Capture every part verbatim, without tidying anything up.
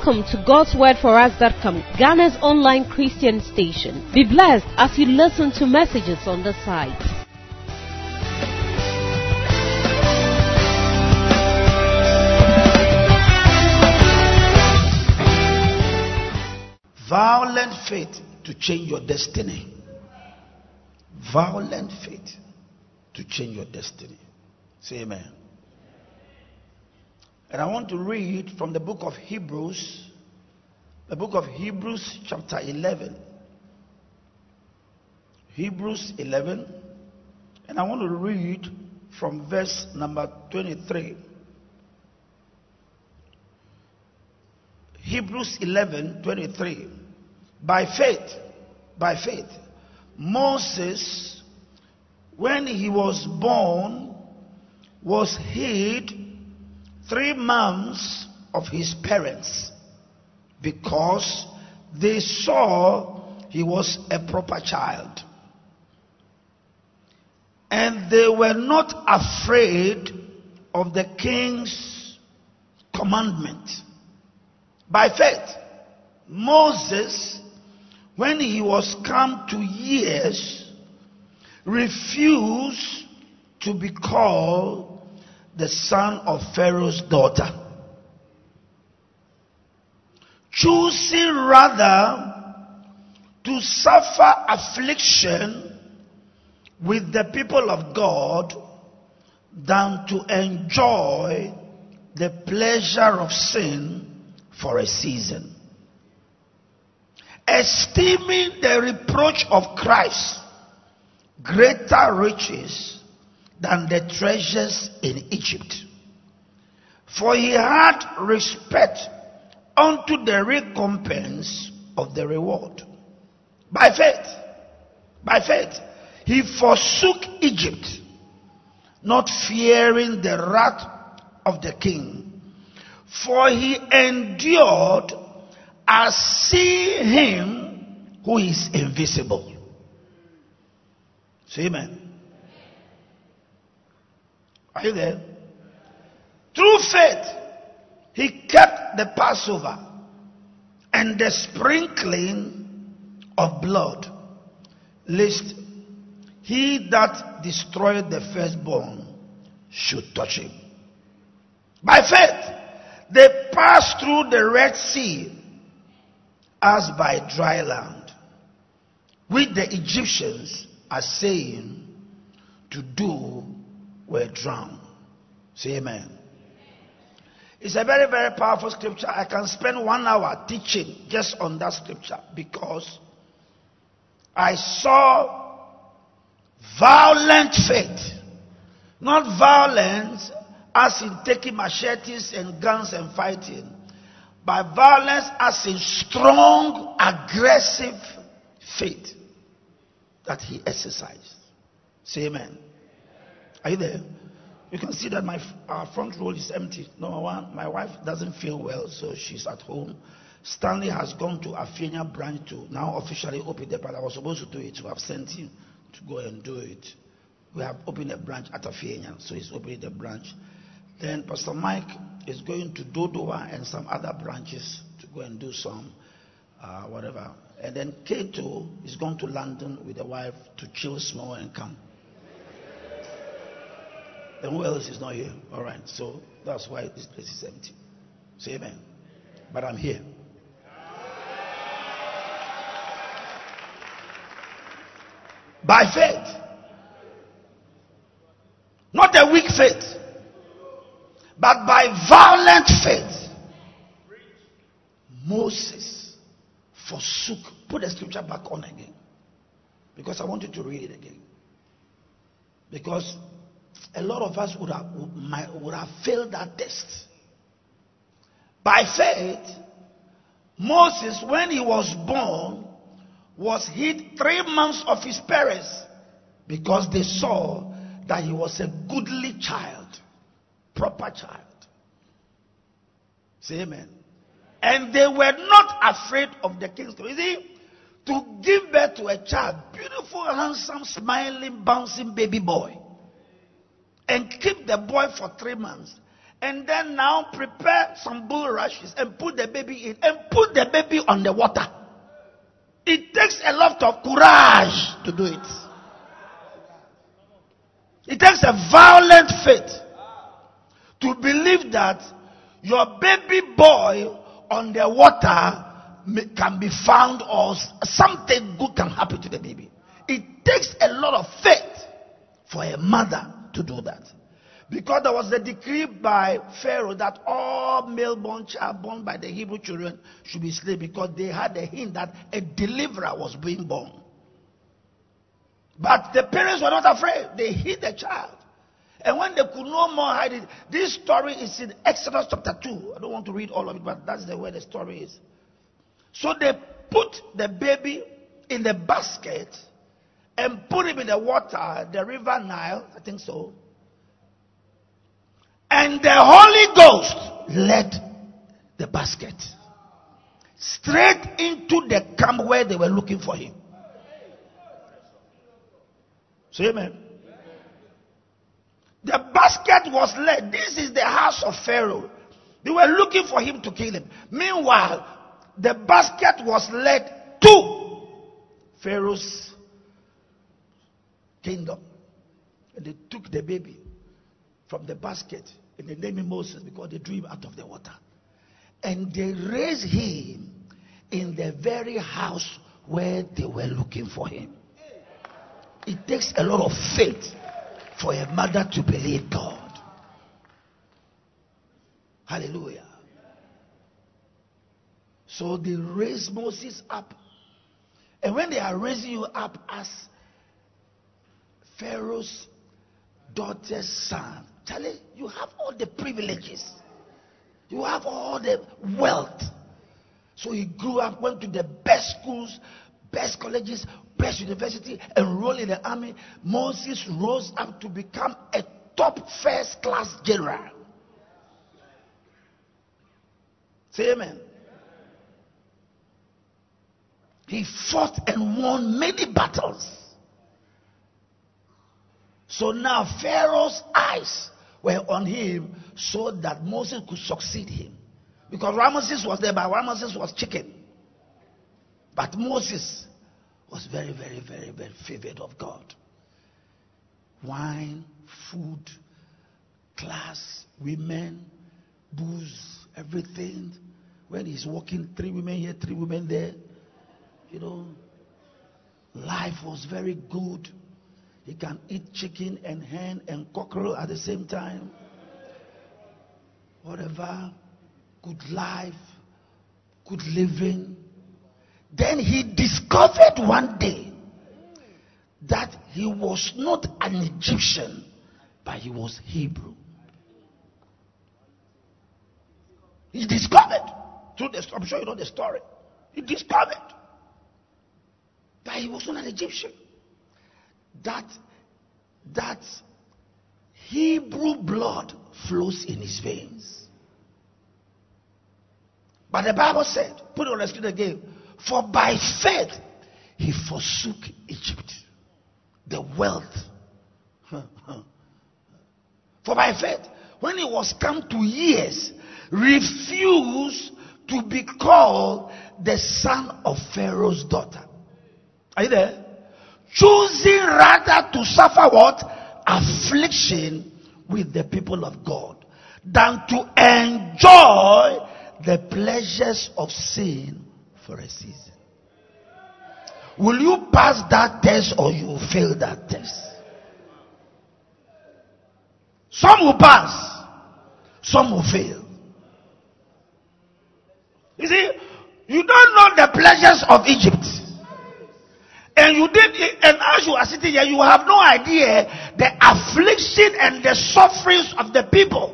Welcome to God's Word For Us dot com, Ghana's online Christian station. Be blessed as you listen to messages on the site. Violent faith to change your destiny. Violent faith to change your destiny. Say amen. And I want to read from the book of Hebrews, the book of Hebrews chapter eleven. Hebrews eleven. And I want to read from verse number twenty-three. Hebrews eleven twenty-three. By faith, by faith, Moses, when he was born, was hid three months of his parents, because they saw he was a proper child, and they were not afraid of the king's commandment. By faith, Moses, when he was come to years, refused to be called the son of Pharaoh's daughter, choosing rather to suffer affliction with the people of God than to enjoy the pleasure of sin for a season, esteeming the reproach of Christ greater riches than the treasures in Egypt, for he had respect unto the recompense of the reward. By faith, by faith, he forsook Egypt, not fearing the wrath of the king, for he endured as seeing him who is invisible. Say amen. Are you there? Through faith, he kept the Passover and the sprinkling of blood, lest he that destroyed the firstborn should touch him. By faith, they passed through the Red Sea as by dry land, which the Egyptians are saying to do were drowned. Say amen. It's a very, very powerful scripture. I can spend one hour teaching just on that scripture, because I saw violent faith. Not violence as in taking machetes and guns and fighting, but violence as in strong, aggressive faith that he exercised. Say amen. Are you there? You can see that my our front row is empty. Number one, my wife doesn't feel well, so she's at home. Stanley has gone to Afenia branch to now officially open the branch. I was supposed to do it, so I've sent him to go and do it. We have opened a branch at Afenia, so he's opening the branch. Then Pastor Mike is going to Dodowa and some other branches to go and do some uh, whatever. And then Kato is going to London with the wife to chill small and come. Then who else is not here? All right, so that's why this place is empty. Say amen. But I'm here. By faith. Not a weak faith, but by violent faith, Moses forsook. Put the scripture back on again, because I want you to read it again. Because a lot of us would have, would, might, would have failed that test. By faith, Moses, when he was born, was hid three months of his parents, because they saw that he was a goodly child, proper child. Say amen. And they were not afraid of the king's command. You see, to give birth to a child, beautiful, handsome, smiling, bouncing baby boy, and keep the boy for three months, And then now prepare some bulrushes and put the baby in and put the baby on the water. It takes a lot of courage to do it. It takes a violent faith to believe that your baby boy on the water can be found or something good can happen to the baby. It takes a lot of faith for a mother to do that. Because there was a decree by Pharaoh that all male-born child born by the Hebrew children should be slain, because they had a hint that a deliverer was being born. But the parents were not afraid. They hid the child. And when they could no more hide it, this story is in Exodus chapter two. I don't want to read all of it, but that's the way the story is. So they put the baby in the basket and put him in the water, the river Nile, I think so. And the Holy Ghost led the basket straight into the camp where they were looking for him. Say amen. The basket was led. This is the house of Pharaoh. They were looking for him to kill him. Meanwhile, the basket was led to Pharaoh's kingdom. And they took the baby from the basket and they named him Moses, because they drew him out of the water. And they raised him in the very house where they were looking for him. It takes a lot of faith for a mother to believe God. Hallelujah. So they raised Moses up. And when they are raising you up as Pharaoh's daughter's son, Charlie, you have all the privileges. You have all the wealth. So he grew up, went to the best schools, best colleges, best university, enrolled in the army. Moses rose up to become a top first class general. Say amen. He fought and won many battles. So now Pharaoh's eyes were on him so that Moses could succeed him. Because Ramesses was there, but Ramesses was chicken. But Moses was very, very, very, very favored of God. Wine, food, class, women, booze, everything. When he's walking, three women here, three women there. You know, life was very good. He can eat chicken and hen and cockerel at the same time. Whatever. Good life. Good living. Then he discovered one day that he was not an Egyptian, but he was Hebrew. He discovered, through the, I'm sure you know the story. He discovered that he was not an Egyptian. That, that Hebrew blood flows in his veins. But the Bible said, put it on the screen again, for by faith he forsook Egypt, the wealth. For by faith, when he was come to years, refused to be called the son of Pharaoh's daughter. Are you there? Choosing rather to suffer what? Affliction with the people of God than to enjoy the pleasures of sin for a season. Will you pass that test or you will fail that test? Some will pass, some will fail. You see, you don't know the pleasures of Egypt. And you did, and as you are sitting here, you have no idea the affliction and the sufferings of the people.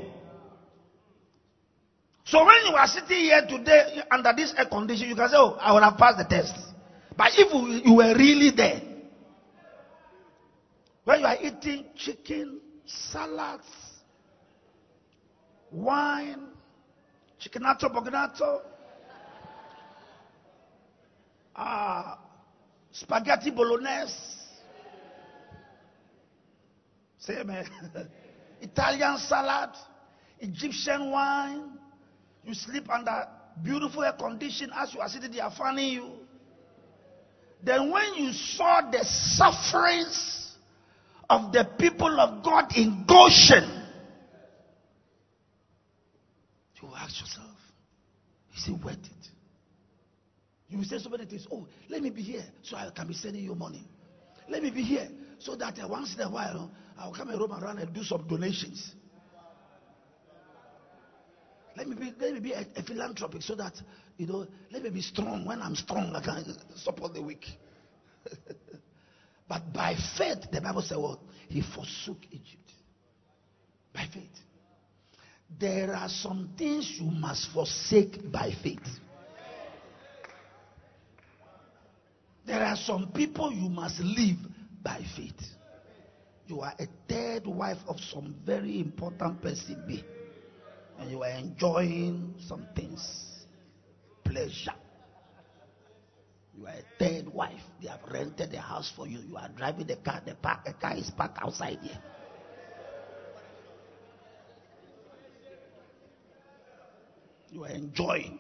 So when you are sitting here today under this air condition, you can say, oh, I would have passed the test. But if you were really there, when you are eating chicken, salads, wine, chickenato, bognato, ah, spaghetti bolognese, say amen. Italian salad, Egyptian wine. You sleep under beautiful air condition as you are sitting there fanning you. Then when you saw the sufferings of the people of God in Goshen, you ask yourself, is it worth it? You will say so many things. Oh, let me be here so I can be sending you money. Let me be here so that uh, once in a while uh, I'll come and roam around and do some donations. Let me be, let me be a, a philanthropic so that, you know, let me be strong. When I'm strong, I can support the weak. But by faith, the Bible says, well, he forsook Egypt. By faith. There are some things you must forsake by faith. There are some people you must leave by faith. You are a third wife of some very important person B. And you are enjoying some things. Pleasure. You are a third wife. They have rented the house for you. You are driving the car. The, park, the car is parked outside here. You are enjoying.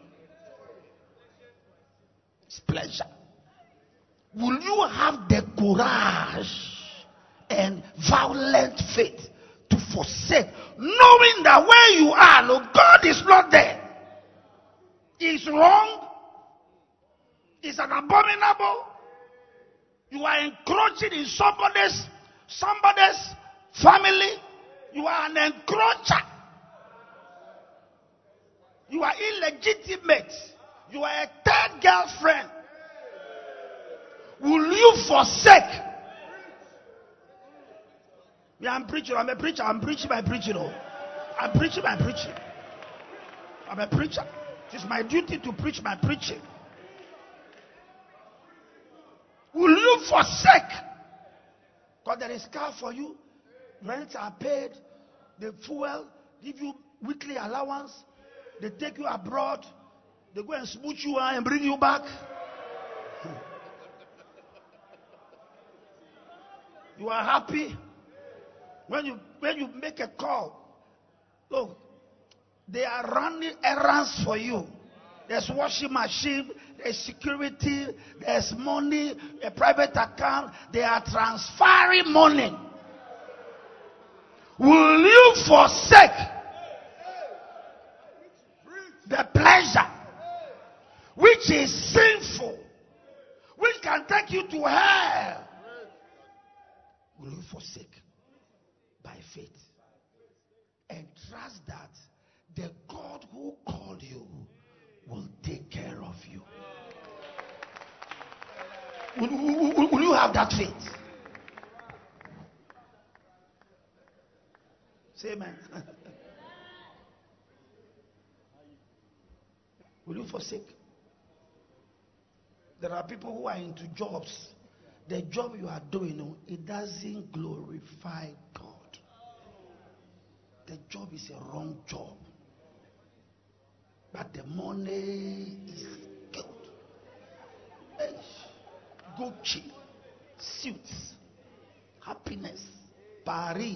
It's pleasure. Will you have the courage and violent faith to forsake, knowing that where you are, no, God is not there? It's wrong. It's an abominable. You are encroaching in somebody's somebody's family. You are an encroacher. You are illegitimate. You are a third girlfriend. Will you forsake? Yeah, I'm preaching. I'm a preacher. I'm preaching by preaching. Oh. I'm preaching by preaching. I'm a preacher. It is my duty to preach my preaching. Will you forsake? Because there is car for you. Rents are paid. The fuel give you weekly allowance. They take you abroad. They go and smooch you and bring you back. You are happy when you when you make a call. Look, they are running errands for you. There's washing machine, there's security, there's money, a private account. They are transferring money. Will you forsake the pleasure which is sinful, which can take you to hell? Will you forsake by faith and trust that the God who called you will take care of you? Will, will, will you have that faith? Say amen. Will you forsake? There are people who are into jobs. The job you are doing, it doesn't glorify God. The job is a wrong job. But the money is good. Gucci, suits, happiness, Paris,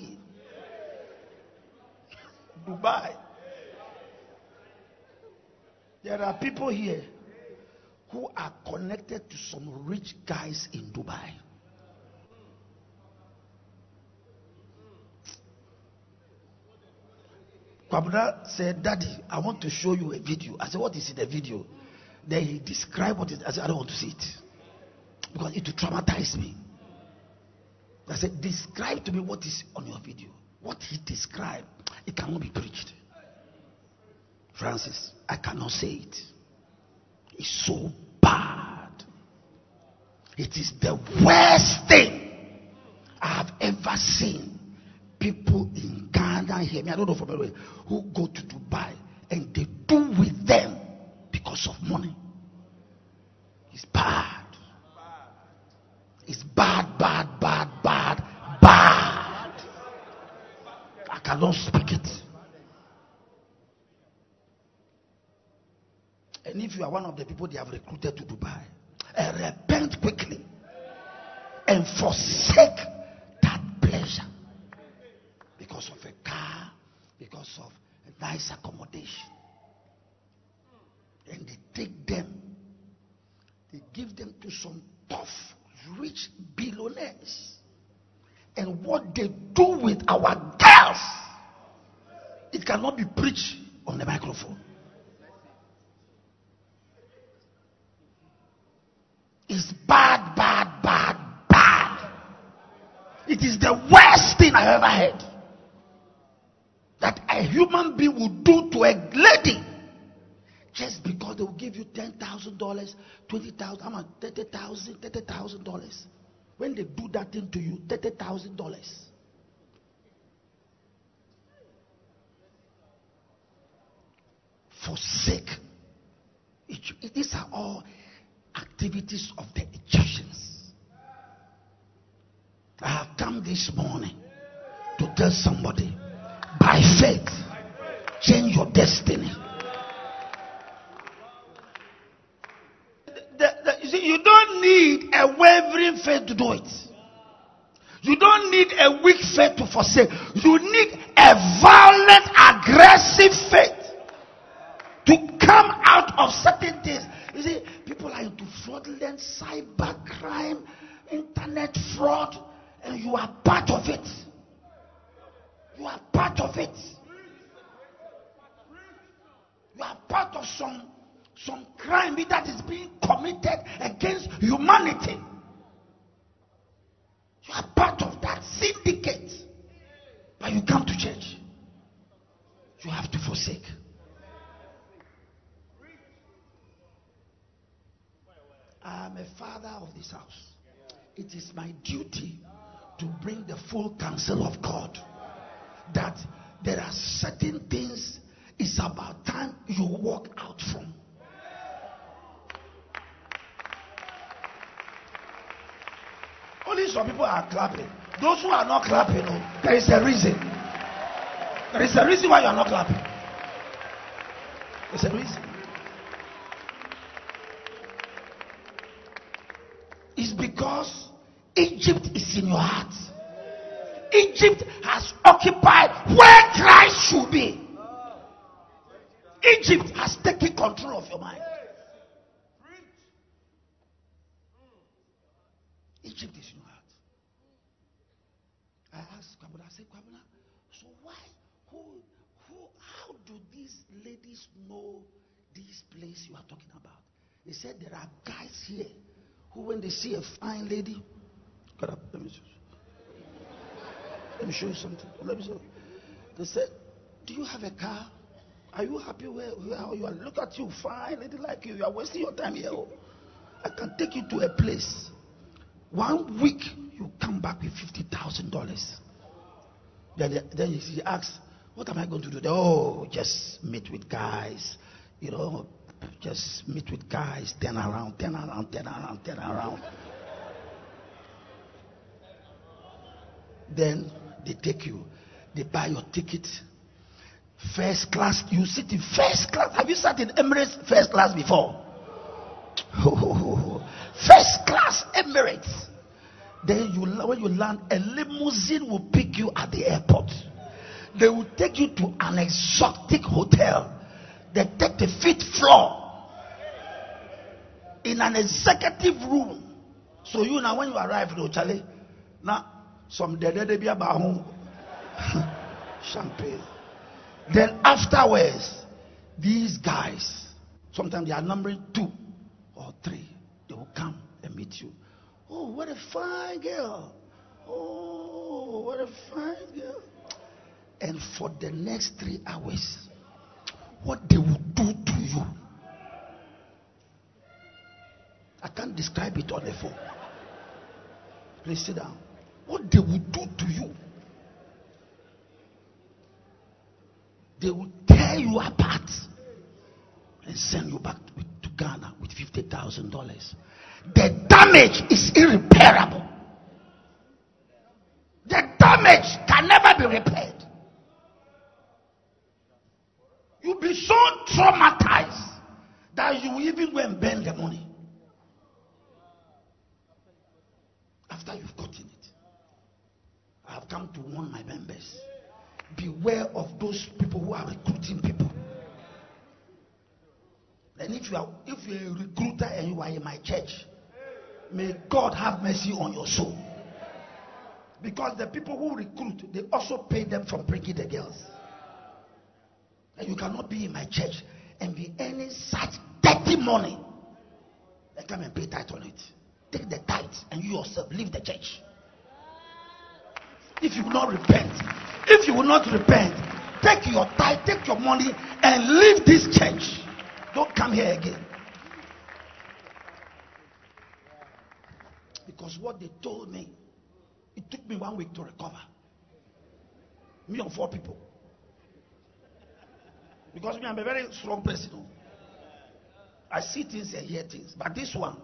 Dubai. There are people here who are connected to some rich guys in Dubai. Kwabena said, Daddy, I want to show you a video. I said, what is in the video? Then he described what it is. I said, I don't want to see it. Because it will traumatize me. I said, describe to me what is on your video. What he described, it cannot be preached. Francis, I cannot say it. It's so bad. It is the worst thing I have ever seen. People in Ghana, hear me, I don't know from anywhere, who go to Dubai and they do with them because of money. It's bad. It's bad, bad, bad, bad, bad. I cannot speak it. And if you are one of the people they have recruited to Dubai, uh, repent quickly and forsake that pleasure because of a car, because of a nice accommodation. And they take them, they give them to some tough, rich billionaires. And what they do with our girls, it cannot be preached on the microphone. It's bad, bad, bad, bad. It is the worst thing I ever heard. That a human being will do to a lady just because they will give you ten thousand dollars, twenty thousand dollars, thirty thousand dollars, thirty thousand dollars. When they do that thing to you, thirty thousand dollars. Forsake. It, it, these are all activities of the Egyptians. I have come this morning to tell somebody, by faith, change your destiny. The, the, you see, you don't need a wavering faith to do it. You don't need a weak faith to forsake. You need a violent, aggressive faith to come out of certain things. You see, people are into fraudulent cyber crime, internet fraud, and you are part of it. You are part of it. You are part of some some crime that is being committed against humanity. You are part of that syndicate. But you come to church. You have to forsake. I am a father of this house. It is my duty to bring the full counsel of God. That there are certain things it's about time you walk out from. Only some people are clapping. Those who are not clapping, oh, there is a reason. There is a reason why you are not clapping. There's a reason. It's because Egypt is in your heart. Egypt has occupied where Christ should be. Egypt has taken control of your mind. Egypt is in your heart. I asked Kwabena, I said, Kwabena, so why, who, who, how do these ladies know this place you are talking about? They said there are guys here who, when they see a fine lady, got up, let me show you. Let me show you something. Let me show you. They said, do you have a car? Are you happy where, where you are? Look at you, fine lady like you. You are wasting your time here. I can take you to a place. One week, you come back with fifty thousand dollars. Then, then he asks, what am I going to do? They, oh, just meet with guys. You know, just meet with guys. Turn around, turn around, turn around, turn around. Then they take you. They buy your ticket. First class. You sit in first class. Have you sat in Emirates first class before? First class Emirates. Then you, when you land, a limousine will pick you at the airport. They will take you to an exotic hotel. They take the fifth floor in an executive room. So you now, when you arrive in Ochale, now some dead they be about home. Champagne. Then afterwards, these guys, sometimes they are numbering two or three. They will come and meet you. Oh, what a fine girl. Oh, what a fine girl. And for the next three hours, what they will do to you, I can't describe it on the phone. Please sit down. What they will do to you, they will tear you apart and send you back to Ghana with fifty thousand dollars. The damage is irreparable. The damage can never be repaired. You'll be so traumatized that you will even go and burn the money after you've gotten it. I have come to warn my members. Beware of those people who are recruiting people. And if you are if you're a recruiter and you are in my church, may God have mercy on your soul. Because the people who recruit, they also pay them from bringing the girls. And you cannot be in my church and be earning such dirty money. They come and pay tithe on it. Take the tithe and you yourself leave the church. If you will not repent, if you will not repent, take your tithe, take your money and leave this church. Don't come here again. Because what they told me, it took me one week to recover. Me and four people. Because me, I'm a very strong person. I see things and hear things. But this one,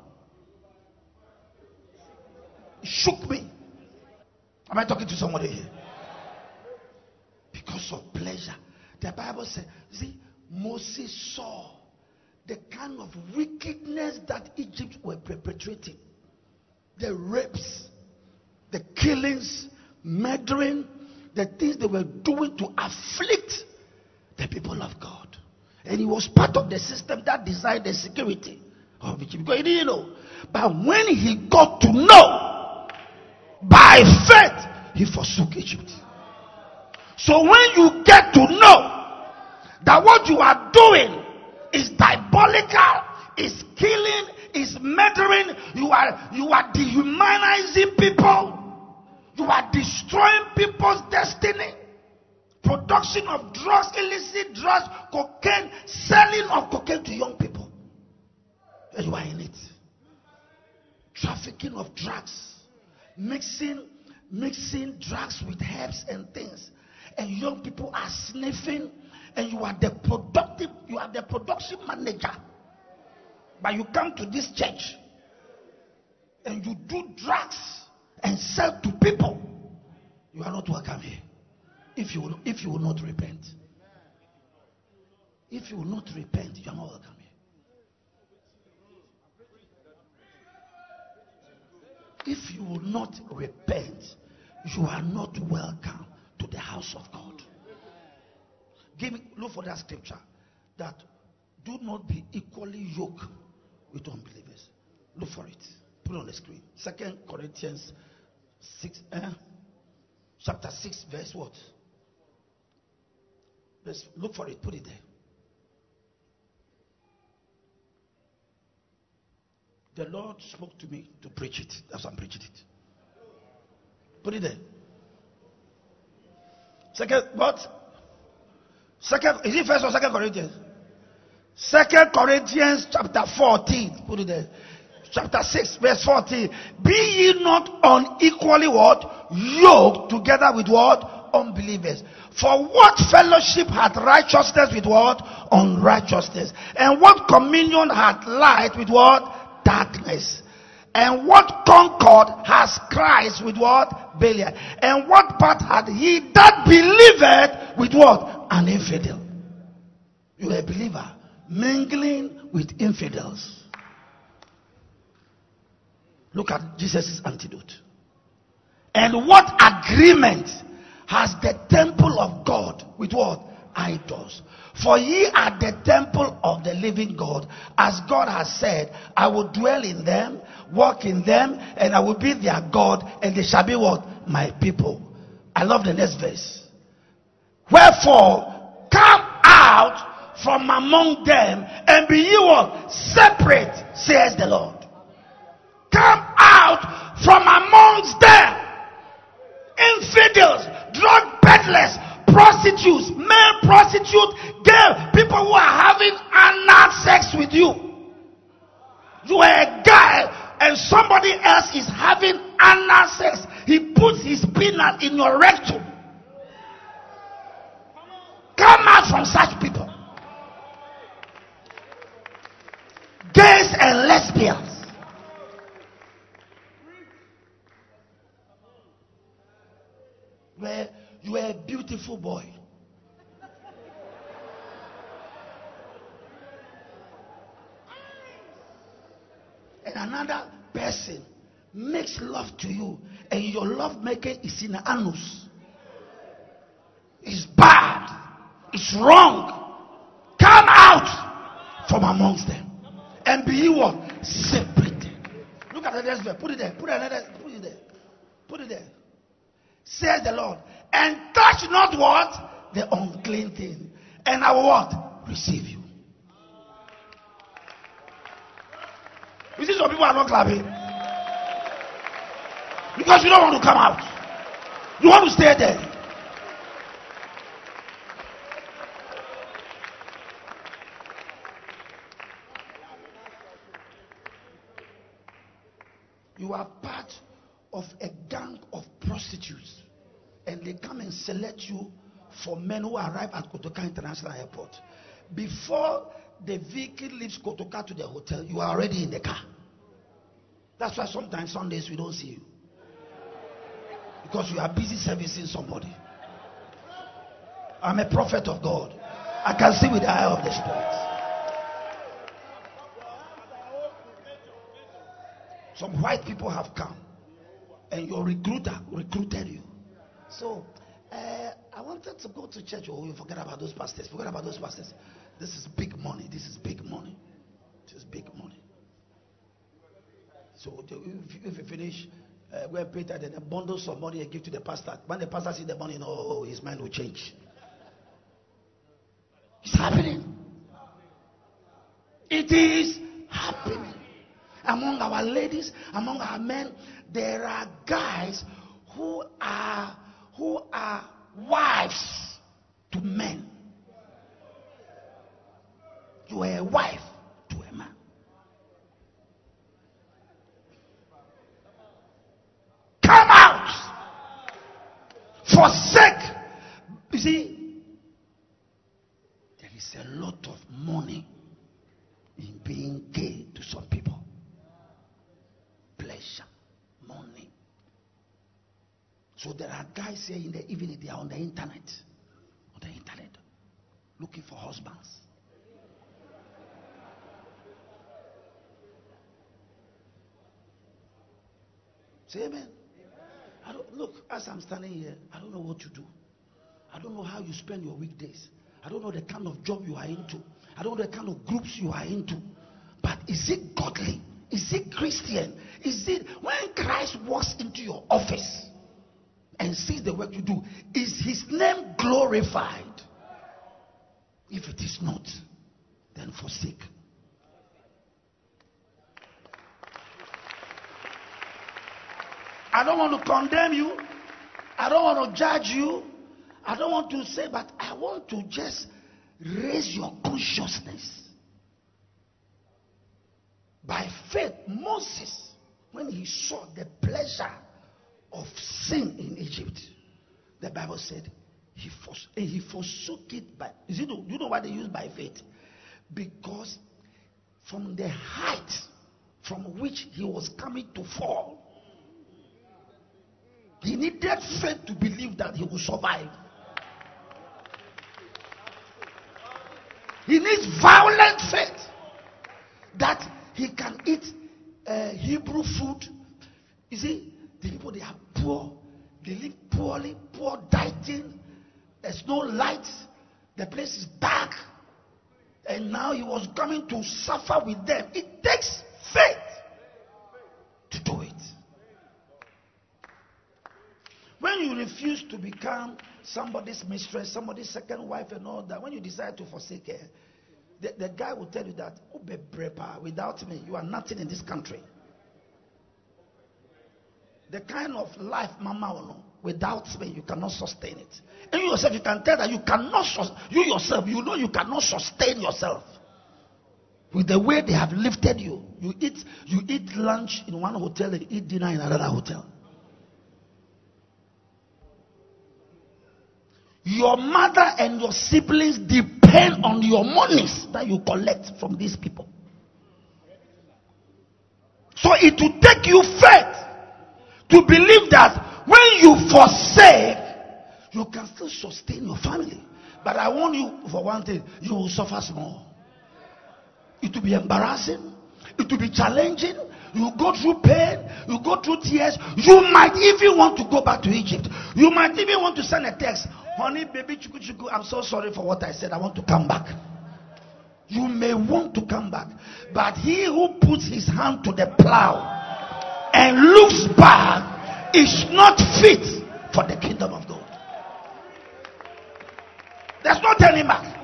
it shook me. Am I talking to somebody here? Because of pleasure. The Bible says, see, Moses saw the kind of wickedness that Egypt were perpetrating. The rapes, the killings, murdering, the things they were doing to afflict the people of God. And he was part of the system that designed the security of Egypt. Because he didn't know. But when he got to know, by faith, he forsook Egypt. So when you get to know that what you are doing is diabolical, is killing, is murdering, you are you are dehumanizing people, you are destroying people's destiny, production of drugs, illicit drugs, cocaine, selling of cocaine to young people, and you are in it. Trafficking of drugs, mixing mixing drugs with herbs and things, and young people are sniffing, and you are the productive, you are the production manager. But you come to this church and you do drugs and sell to people. You are not welcome here. If you will, if you will not repent. If you will not repent, you are not welcome here. If you will not repent, you are not welcome to the house of God. Give me, look for that scripture. That do not be equally yoked with unbelievers. Look for it. Put it on the screen. Second Corinthians six, eh? chapter six, verse what? Verse, look for it. Put it there. The Lord spoke to me to preach it. That's why I'm preaching it. Put it there. Second what? Second, is it first or second Corinthians? Second Corinthians chapter fourteen. Put it there. Chapter six, verse fourteen. Be ye not unequally what? Yoked together with what? Unbelievers. For what fellowship hath righteousness with what? Unrighteousness. And what communion hath light with what? Darkness. And what concord has Christ with what? Belial. And what part had he that believeth with what? An infidel. You are a believer mingling with infidels. Look at Jesus' antidote. And what agreement has the temple of God with what? Idols. For ye are the temple of the living God, as God has said, I will dwell in them, walk in them, and I will be their God, and they shall be what? My people. I love the next verse. Wherefore, come out from among them, and be ye what? Separate, says the Lord. Come out from amongst them. Infidels, drug peddlers, prostitutes, male prostitutes, girl, people who are having anal sex with you. You are a guy and somebody else is having anal sex. He puts his peanut in your rectum. Come out from such people. Gays and lesbians. Where you are a beautiful boy. And another person makes love to you, and your love making is in the anus. It's It's wrong. Come out from amongst them. And be what? Separated. Look at the next verse. Put it there. Put it there. Put it there. Put it there. Says the Lord. And touch not what? The unclean thing. And I will what? Receive you. You see some people are not clapping. Because you don't want to come out. You want to stay there. You are part of a gang of prostitutes, and they come and select you for men who arrive at Kotoka International Airport. Before the vehicle leaves Kotoka to the hotel, you are already in the car. That's why sometimes Sundays we don't see you, because you are busy servicing somebody. I'm a prophet of God. I can see with the eye of the Spirit. Some white people have come, and your recruiter recruited you. So, uh, I wanted to go to church. Oh, you forget about those pastors. Forget about those pastors. This is big money. This is big money. This is big money. So, if, if you finish, uh, go and pay that, then bundle some money and give to the pastor. When the pastor sees the money, no, oh, his mind will change. It's happening. It is happening. Among our ladies, among our men, there are guys who are who are wives to men. You are a wife to a man. Come out. Forsake. You see, there is a lot of money in being gay to some people. Pleasure, money. So there are guys here in the evening, they are on the internet, on the internet, looking for husbands. Say amen. I don't, look, as I'm standing here, I don't know what to do. I don't know how you spend your weekdays. I don't know the kind of job you are into. I don't know the kind of groups you are into. But is it godly? Is it Christian? Is it when Christ walks into your office and sees the work you do, is his name glorified? If it is not, then forsake. I don't want to condemn you. I don't want to judge you. I don't want to say, but I want to just raise your consciousness. By faith, Moses, when he saw the pleasure of sin in Egypt, the Bible said he, fors- he forsook it by, you know, you know why they use by faith? Because from the height from which he was coming to fall, he needed faith to believe that he would survive. He needs violent faith that he can eat uh, Hebrew food. You see, the people, they are poor. They live poorly, poor dieting. There's no light. The place is dark. And now he was coming to suffer with them. It takes faith to do it. When you refuse to become somebody's mistress, somebody's second wife and all that, when you decide to forsake her, the, the guy will tell you that, without me, you are nothing in this country. The kind of life Mama will know, without me, you cannot sustain it. And you yourself, you can tell that you cannot, you yourself, you know you cannot sustain yourself. With the way they have lifted you. You eat, you eat lunch in one hotel and eat dinner in another hotel. Your mother and your siblings depend on your monies that you collect from these people. So it will take you faith to believe that when you forsake, you can still sustain your family. But I warn you for one thing, you will suffer small. It will be embarrassing. It will be challenging. You go through pain. You go through tears. You might even want to go back to Egypt. You might even want to send a text. Honey, baby, chuku chuku, I'm so sorry for what I said. I want to come back. You may want to come back. But he who puts his hand to the plow and looks back is not fit for the kingdom of God. There's no turning back.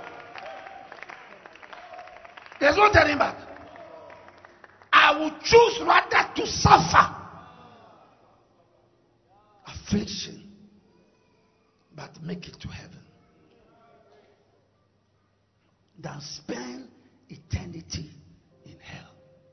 There's no turning back. I will choose rather to suffer affliction, but make it to heaven, than spend eternity in hell.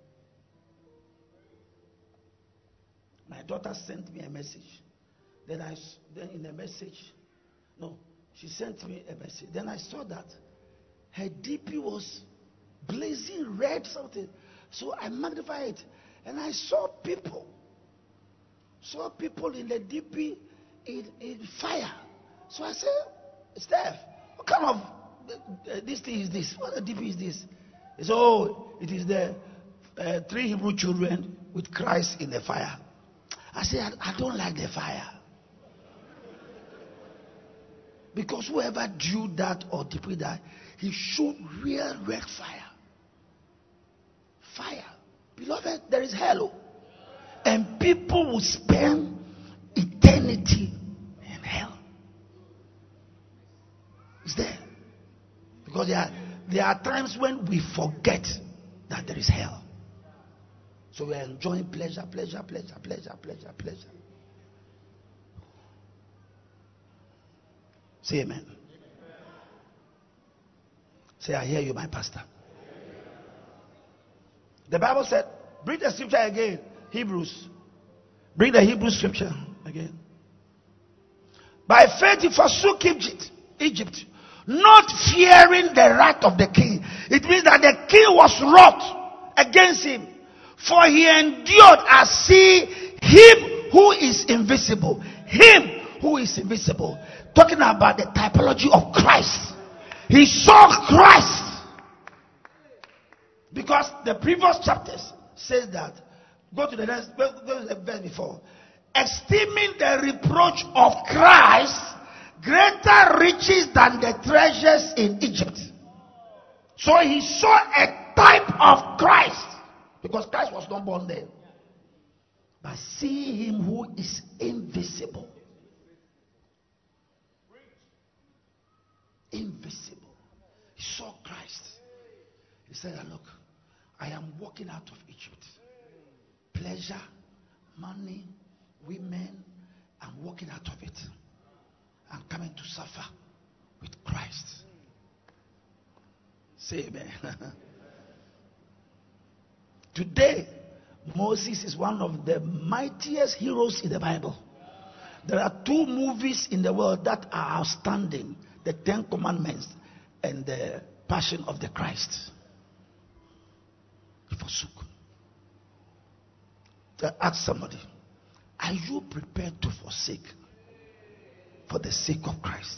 My daughter sent me a message. Then I, then in the message, no, she sent me a message. Then I saw that her D P was blazing red something. So I magnified it. And I saw people. Saw people in the D P in, in fire. So I said, Steph, what kind of uh, this thing is this? What a D P is this? He said, oh, it is the uh, three Hebrew children with Christ in the fire. I said, I, I don't like the fire. Because whoever drew that or D P that, he showed real red fire. Fire. Beloved, there is hell. And people will spend eternity in hell. It's there. Because there are, there are times when we forget that there is hell. So we are enjoying pleasure, pleasure, pleasure, pleasure, pleasure, pleasure. Say amen. Say, I hear you, my pastor. The Bible said, bring the scripture again. Hebrews. Bring the Hebrew scripture again. By faith he forsook Egypt, Egypt, not fearing the wrath of the king. It means that the king was wroth against him. For he endured as see him who is invisible. Him who is invisible. Talking about the typology of Christ. He saw Christ. Because the previous chapters says that, go to the next, go to the verse before. Esteeming the reproach of Christ greater riches than the treasures in Egypt. So he saw a type of Christ. Because Christ was not born then. But see him who is invisible. Invisible. He saw Christ. He said, look, I am walking out of Egypt. Pleasure, money, women, I'm walking out of it. I'm coming to suffer with Christ. Say amen. Today, Moses is one of the mightiest heroes in the Bible. There are two movies in the world that are outstanding. The Ten Commandments and the Passion of the Christ. He forsook. Ask somebody, are you prepared to forsake for the sake of Christ?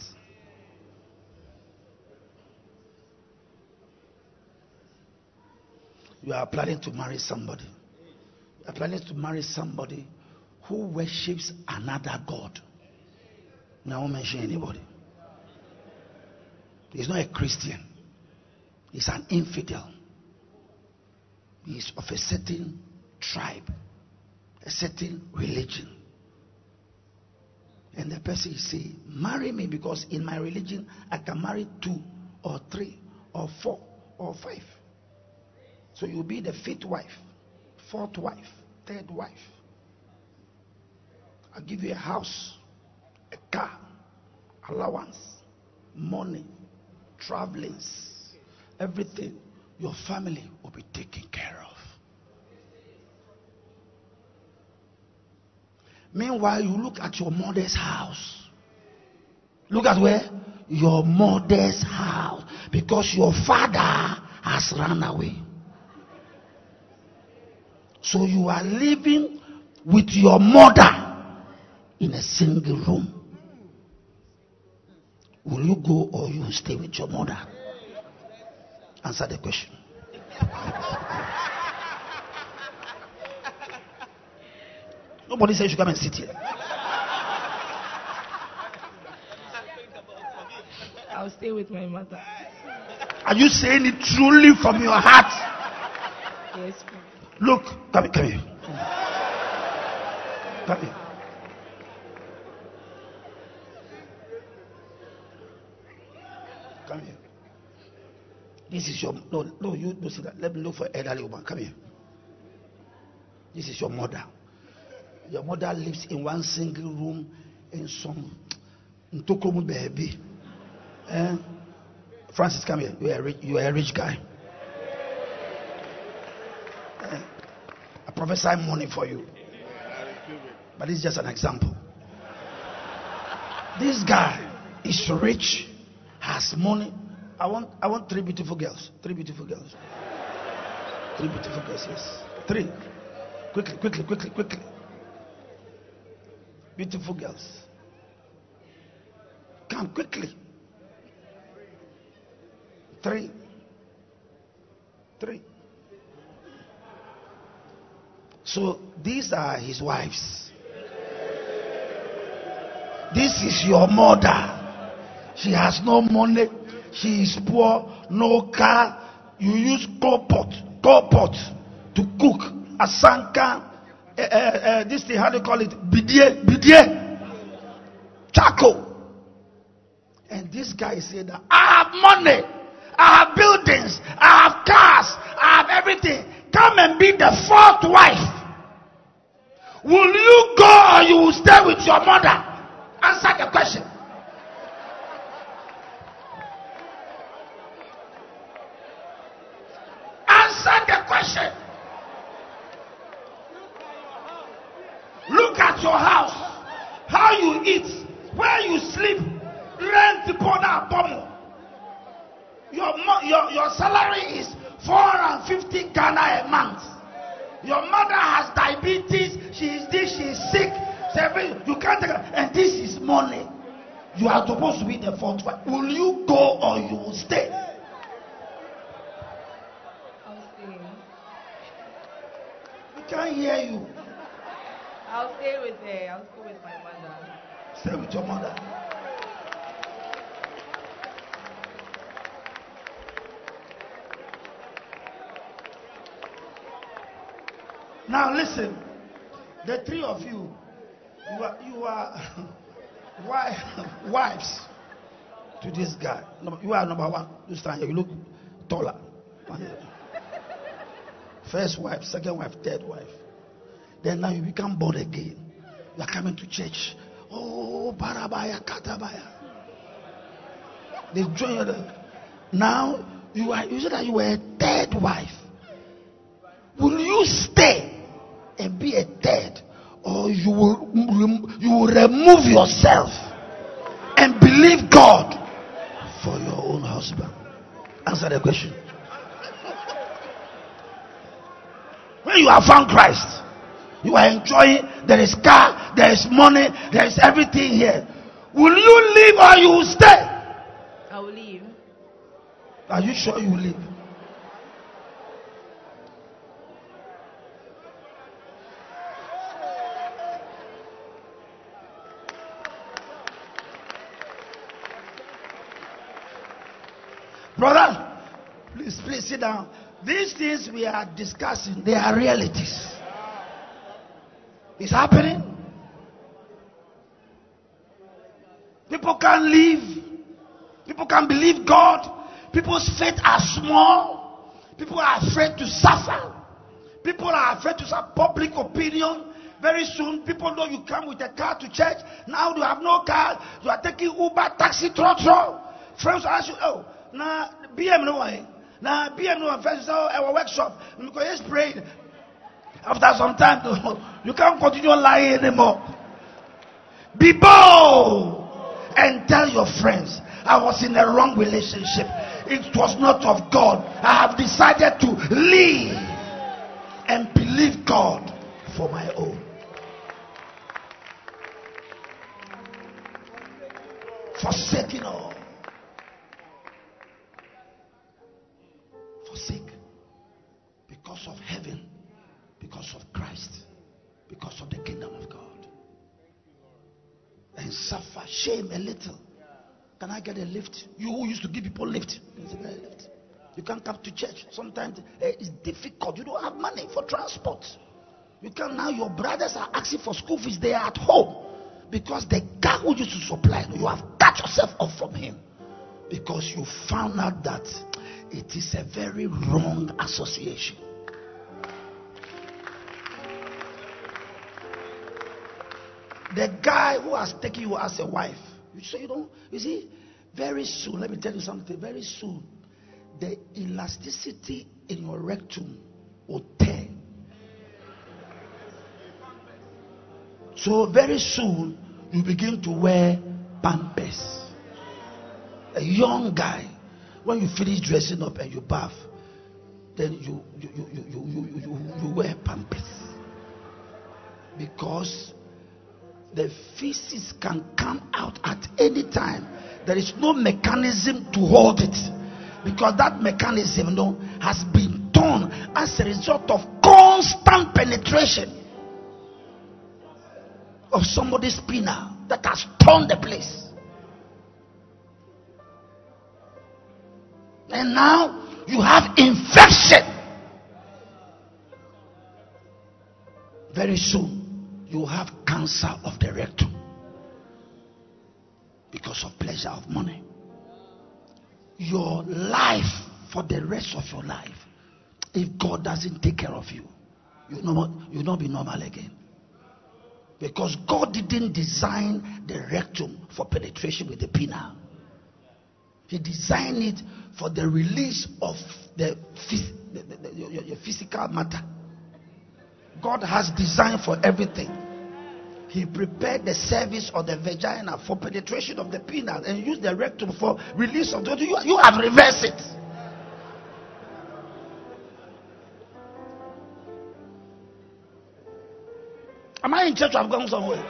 You are planning to marry somebody. You are planning to marry somebody who worships another God. I won't mention anybody. He's not a Christian. He's an infidel. He's of a certain tribe, a certain religion. And the person say, marry me because in my religion I can marry two or three or four or five. So you'll be the fifth wife, fourth wife, third wife. I'll give you a house, a car, allowance, money, travelings, everything. Your family will be taken care of. Meanwhile, you look at your mother's house. Look at where? Your mother's house. Because your father has run away. So you are living with your mother in a single room. Will you go or you will stay with your mother? Answer the question. Nobody said you should come and sit here. I'll stay with my mother. Are you saying it truly from your heart? Yes. Look, come here, come here. Come here. Come here. This is your no, no. You don't see that. Let me look for elderly woman. Come here. This is your mother. Your mother lives in one single room in some Ntokomu baby. Eh? Francis, come here. You are a rich, you are a rich guy. Eh? I prophesy money for you. But this is just an example. This guy is rich, has money. I want I want three beautiful girls. Three beautiful girls. Three beautiful girls, yes. Three. Quickly, quickly, quickly, quickly. Beautiful girls. Come quickly. Three. Three. So these are his wives. This is your mother. She has no money. She is poor. No car. You use coal pot. Coal pot to cook. Asanka. Uh, uh, uh, this thing, how do you call it? Bidye. Bidye. Charcoal. And this guy said that I have money. I have buildings. I have cars. I have everything. Come and be the fourth wife. Will you go or you will stay with your mother? Answer the question. Answer the question. Look at your house. How you eat. Where you sleep. Rent the pomo. Your, your, your salary is four hundred fifty Ghana a month. Your mother has diabetes. She is this, she is sick. You can't take her. And this is money. You are supposed to be the fourth wife. Will you go or you will stay? I'll stay. We can't hear you. I'll stay with her. I'll stay with my mother. Stay with your mother. Now listen, the three of you, you are, you are wife, wives to this guy. You are number one. You stand here. You look taller. First wife, second wife, third wife. Then now you become born again. You are coming to church. Oh, Barabaya, Katabaya. They join you. Now you are. You said that you were a third wife. Will you stay and be a third, or you will you will remove yourself and believe God for your own husband? Answer the question. When you have found Christ, you are enjoying. There is car, there is money, there is everything here. Will you leave or you will stay? I will leave. Are you sure you will leave? Brother, please, please sit down. These things we are discussing, they are realities. It's happening. People can't live. People can't believe God. People's faith are small. People are afraid to suffer. People are afraid to suffer. Public opinion. Very soon, people know you come with a car to church. Now you have no car. You are taking Uber, taxi, trotro. Friends ask you, oh, now B M no way. Now B M no one first so our workshop. Because just prayed. After some time, you can't continue lying anymore. Be bold and tell your friends, I was in a wrong relationship. It was not of God. I have decided to leave and believe God for my own. Forsaking all. Forsake. Because of heaven. Because of Christ. Because of the kingdom of God. suffer shame a little. Can I get a lift? You who used to give people lift. You can't come to church. Sometimes eh, it's difficult. You don't have money for transport. You can now. Your brothers are asking for school fees. They are at home because the guy who used to supply, you have cut yourself off from him because you found out that it is a very wrong association. The guy who has taken you as a wife, you say you don't. You see, very soon. Let me tell you something. Very soon, the elasticity in your rectum will tear. So very soon, you begin to wear Pampers. A young guy, when you finish dressing up and you bath, then you you you you you, you, you, you wear Pampers. Because the feces can come out at any time. There is no mechanism to hold it. Because that mechanism, you know, has been torn as a result of constant penetration of somebody's spina that has torn the place. And now you have infection. Very soon you have cancer of the rectum because of pleasure of money. Your life for the rest of your life, if God doesn't take care of you, you know you'll not be normal again. Because God didn't design the rectum for penetration with the penile. He designed it for the release of the, phys- the, the, the your, your physical matter. God has designed for everything. He prepared the cervix or the vagina for penetration of the penile and used the rectum for release of the. You, you have reversed it. Am I in church or I've gone somewhere?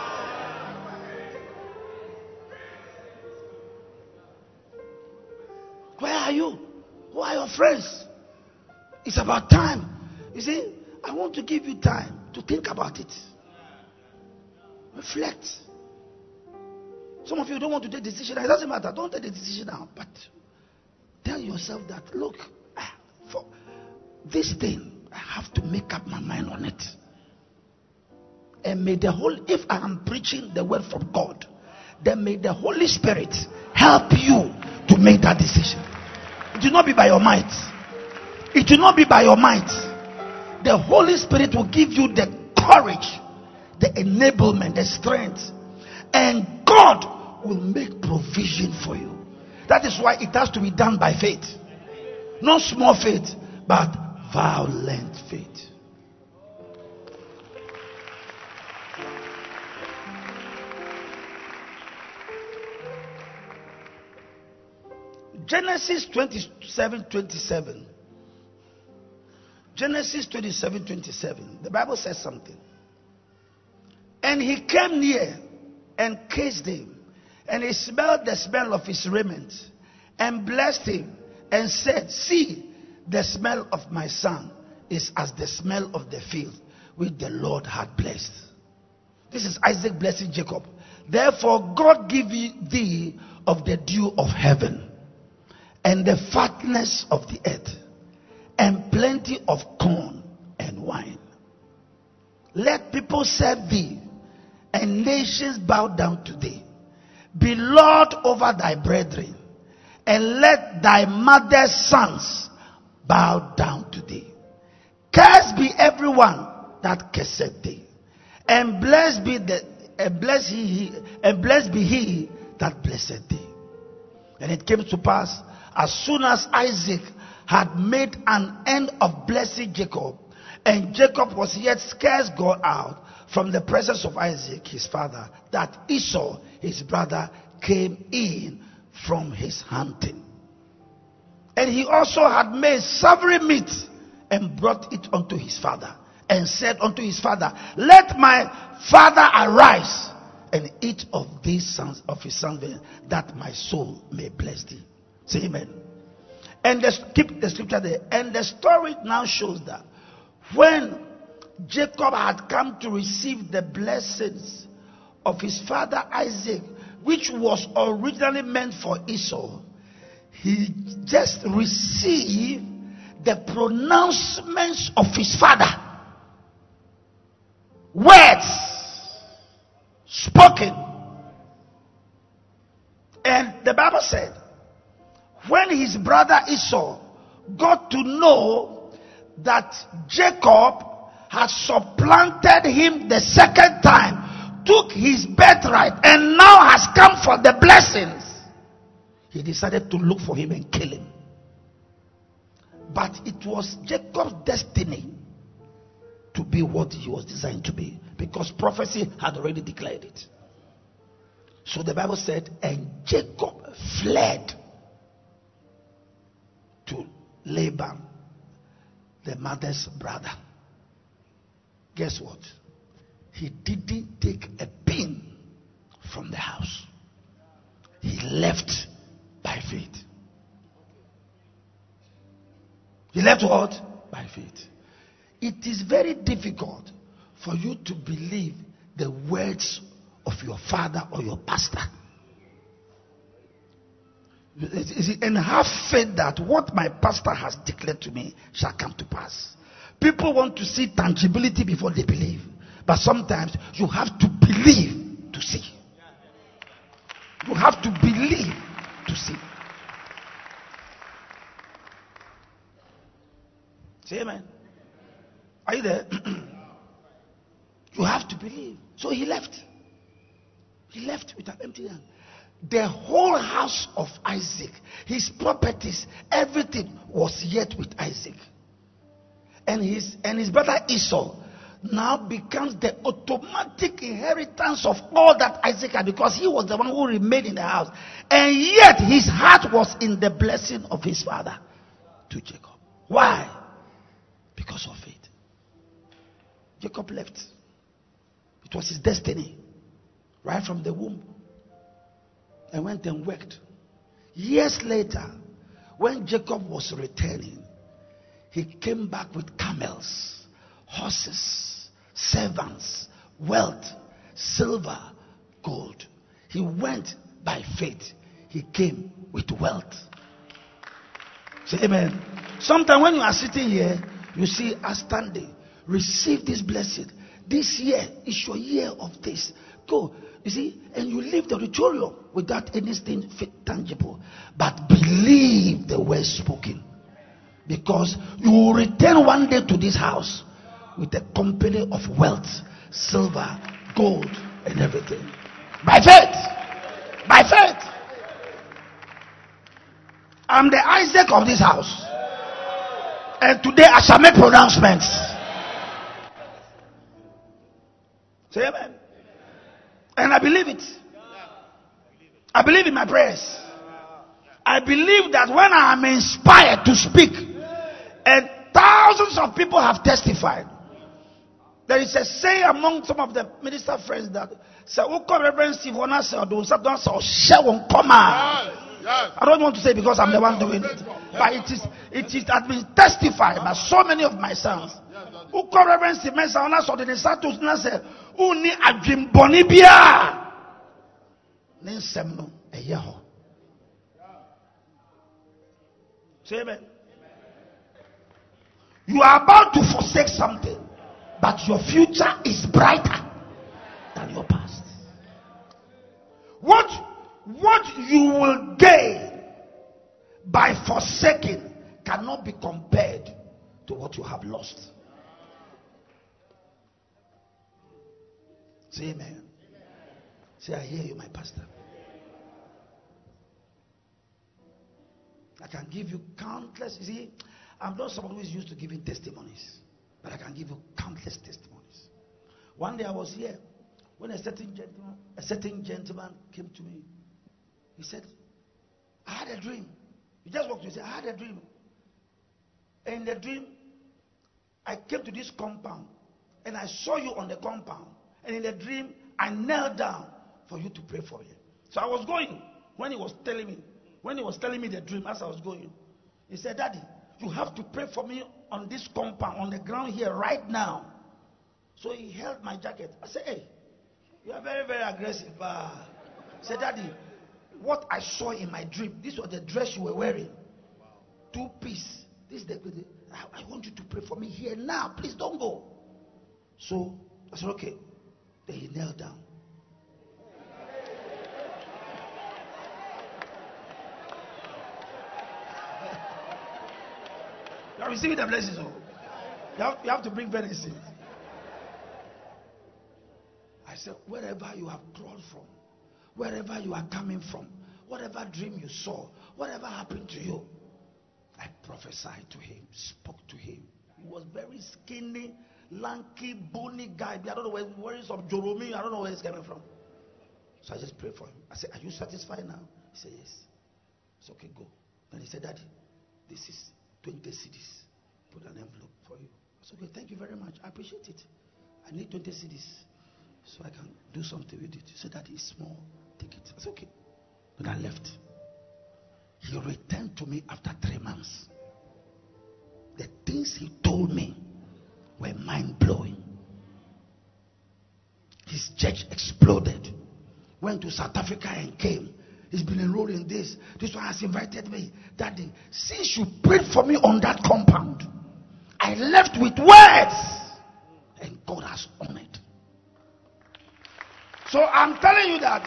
Where are you? Who are your friends? It's about time. You see, I want to give you time to think about it. Reflect. Some of you don't want to take decision. It doesn't matter. Don't take the decision now. But tell yourself that, look, for this thing, I have to make up my mind on it. And may the Holy, if I am preaching the word from God, then may the Holy Spirit help you to make that decision. It will not be by your might. It will not be by your might. The Holy Spirit will give you the courage, the enablement, the strength, and God will make provision for you. That is why it has to be done by faith. Not small faith, but violent faith. Genesis twenty-seven twenty-seven. Genesis twenty-seven twenty-seven. The Bible says something. And he came near and kissed him, and he smelled the smell of his raiment, and blessed him, and said, see, the smell of my son is as the smell of the field which the Lord had blessed. This is Isaac blessing Jacob. Therefore God give thee of the dew of heaven, and the fatness of the earth, and plenty of corn and wine. Let people serve thee, and nations bow down to thee. Be Lord over thy brethren, and let thy mother's sons bow down to thee. Cursed be everyone that curseth thee, and blessed be the and blessed he and blessed be he that blesseth thee. And it came to pass, as soon as Isaac had made an end of blessing Jacob, and Jacob was yet scarce gone out from the presence of Isaac his father, that Esau his brother came in from his hunting. And he also had made savory meat and brought it unto his father, and said unto his father, let my father arise and eat of these sons of his sons, that my soul may bless thee. Say amen. And let's keep the scripture there. And the story now shows that when Jacob had come to receive the blessings of his father Isaac, which was originally meant for Esau, he just received the pronouncements of his father. Words spoken. And the Bible said, when his brother Esau got to know that Jacob had supplanted him the second time, took his birthright, and now has come for the blessings, he decided to look for him and kill him. But it was Jacob's destiny to be what he was designed to be, because prophecy had already declared it. So the Bible said, and Jacob fled to Laban, the mother's brother. Guess what? He didn't take a pin from the house. He left by faith. He left what? By faith. It is very difficult for you to believe the words of your father or your pastor. And have faith that what my pastor has declared to me shall come to pass. People want to see tangibility before they believe. But sometimes you have to believe to see. You have to believe to see. Say amen. Are you there? You have to believe. So he left. He left with an empty hand. The whole house of Isaac, his properties, everything was yet with Isaac. And his and his brother Esau now becomes the automatic inheritance of all that Isaac had, because he was the one who remained in the house. And yet his heart was in the blessing of his father to Jacob. Why? Because of faith. Jacob left. It was his destiny. Right from the womb. And went and worked. Years later, when Jacob was returning, he came back with camels, horses, servants, wealth, silver, gold. He went by faith. He came with wealth. Say amen. Sometimes when you are sitting here, you see us standing. Receive this blessing. This year is your year of this. Go. You see, and you leave the auditorium without anything tangible. But believe the word spoken. Because you will return one day to this house with a company of wealth, silver, gold, and everything. By faith. By faith. I'm the Isaac of this house. And today I shall make pronouncements. Say amen. And I believe it. I believe in my prayers. I believe that when I am inspired to speak, and thousands of people have testified, there is a saying among some of the minister friends that say, Reverend Steve, I don't want to say because I'm the one doing it, but it is it is has been testified by so many of my sons. Who come Reverend Steve Mensah so the status na say uni adwimboni bia ne nsem no eye ho. Say amen. You are about to forsake something, but your future is brighter than your past. What what you will gain by forsaking cannot be compared to what you have lost. Say amen. Say, I hear you, my pastor. I can give you countless. You see, I'm not someone who is used to giving testimonies, but I can give you countless testimonies. One day I was here when a certain gentleman, a certain gentleman came to me. He said, I had a dream. He just walked to me and said, I had a dream. And in the dream, I came to this compound and I saw you on the compound. And in the dream, I knelt down for you to pray for him. So I was going when he was telling me, when he was telling me the dream as I was going. He said, Daddy, you have to pray for me on this compound, on the ground here right now. So he held my jacket. I said, hey, You are very, very aggressive. Ah. Say, Daddy, what I saw in my dream, this was the dress you were wearing. Two piece. This is the, I, I want you to pray for me here now. Please don't go. So I said, okay. Then he knelt down. You are receiving the blessings. Oh. You have, you have to bring medicine. I said, wherever you have crawled from, wherever you are coming from, whatever dream you saw, whatever happened to you, I prophesied to him, spoke to him. He was very skinny, lanky, bony guy. I don't know where, where is some Joromi. I don't know where he's coming from. So I just prayed for him. I said, are you satisfied now? He said, yes. I said, okay, go. Then he said, Daddy, this is twenty C Ds. Put an envelope for you. I said, okay, thank you very much. I appreciate it. I need twenty C Ds so I can do something with it. He said, Daddy, it's small. Take it. I said, okay. Then I left. He returned to me after three months. The things he told me were mind-blowing. His church exploded. Went to South Africa and came. He's been enrolled in this. This one has invited me. Daddy, since you prayed for me on that compound, I left with words. And God has honored. So I'm telling you that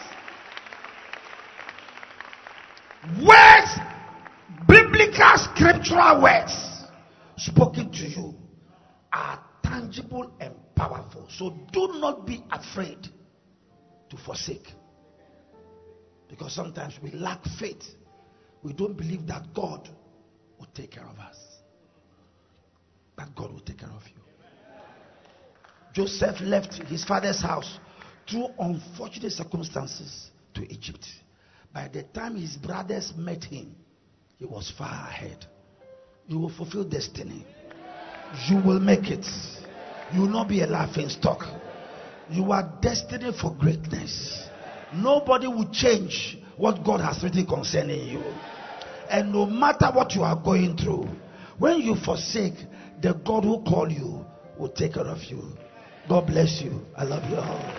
words, biblical scriptural words spoken to you are tangible and powerful. So do not be afraid to forsake. Because sometimes we lack faith. We don't believe that God will take care of us. But God will take care of you. Joseph left his father's house through unfortunate circumstances to Egypt. By the time his brothers met him, he was far ahead. You will fulfill destiny. You will make it. You will not be a laughing stock. You are destined for greatness. Nobody will change what God has written concerning you. And no matter what you are going through, when you forsake, the God who called you will take care of you. God bless you. I love you all.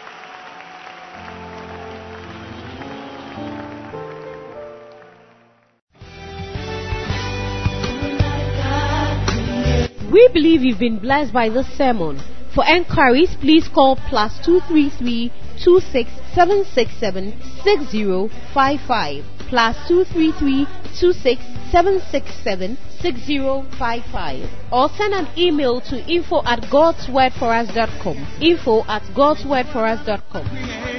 We believe you've been blessed by this sermon. For enquiries, please call plus two three three, two six seven six seven, six zero five five. Plus two three three, two six seven six seven, six zero five five. Or send an email to info at godswordforus dot com. Info at godswordforus dot com.